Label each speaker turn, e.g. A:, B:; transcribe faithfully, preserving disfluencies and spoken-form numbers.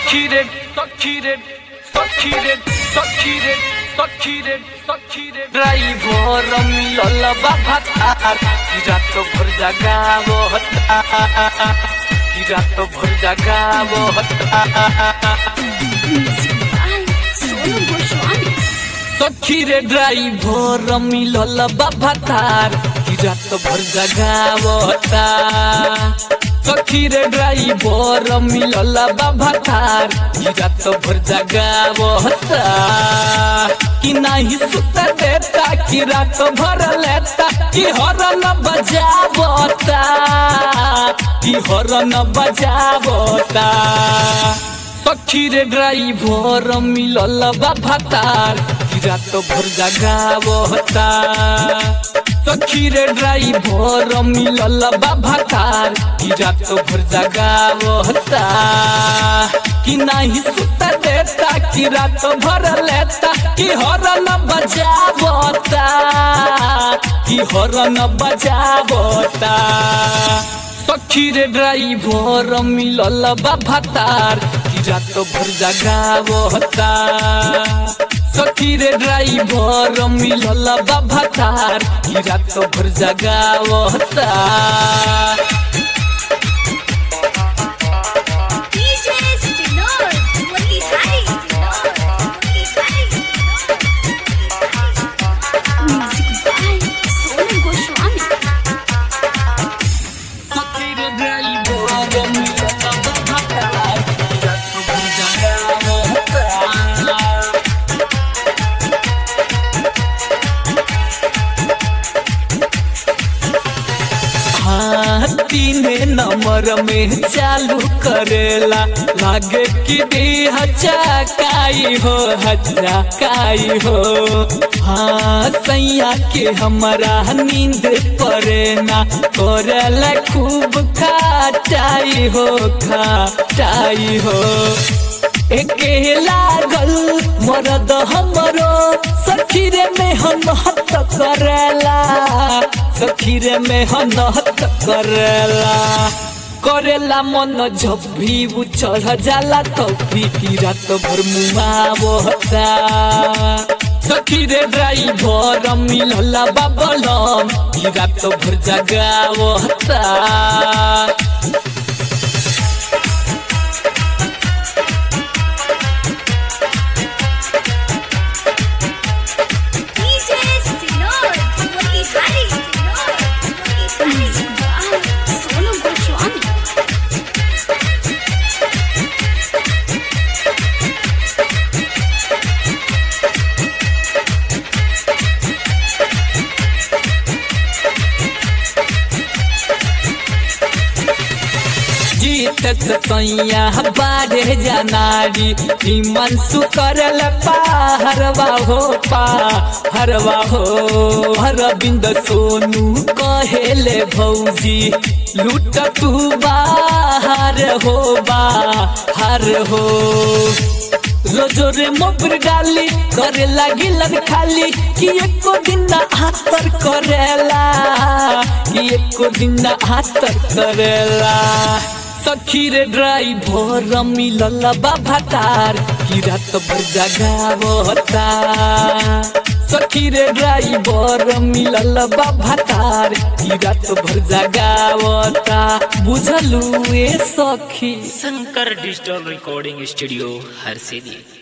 A: Succeeded, succeeded, succeeded, succeeded, succeeded, succeeded. Driver मिलल बा भातार कि रात भर जगावता कि रात भर जगावता सखी रे ड्राइवर मिलल बा भातार कि रात भर जगावता सखी रे ड्राइवर मिलल बा भातार कि रात भर जगावता कि नहीं सुता देता कि रात भर लेता कि हॉर्न बजावता कि हॉर्न बजावता सखी रे ड्राइवर मिलल बा भातार कि रात भर जगावता सखी रे ड्राइवर मिलल बा भातार कि रात भर जगावता कि नहीं सुता देता कि रात भर लेता कि हॉर्न बजावता कि हॉर्न बजावता सखी रे ड्राइवर मिलल बा भातार कि रात भर जगावता सखी रे ड्राइवर मिलल बा भातार कि रात भर जगावता तीने नंबर में चालू करेला लागे कि देह चकाई हो हचकाई हो हाँ सैया के हमारा नींद परे ना करेला खूब खाटाई हो खाटाई हो एके लागल मरद हमरो सखी रे में हम हत करेला सखी रे में हम हत करेला करेला मन जब भी वो चढ़ जाला तो भी रात भर मुआवता सखी रे ड्राइवर मिलल बा बलम कि रात भर जगावता सैया बाढ़े जनारी मन सुकरल पाहरवा हो पाहरवा हो अरविंद सोनू कहेले भौजी लूट तू बाहर हो बाहर हो रोजो रे मोबर डाली करे लगी लन खाली कि एको दिन ना हाथर करेला कि एको दिन ना हाथर करेला सखी रे ड्राइवर मिलल बा भातार कि रात भर जगावता सखी रे ड्राइवर मिलल बा भातार कि रात भर जगावता बुझलू ए सखी
B: Shankar digital recording studio Harsiddhi.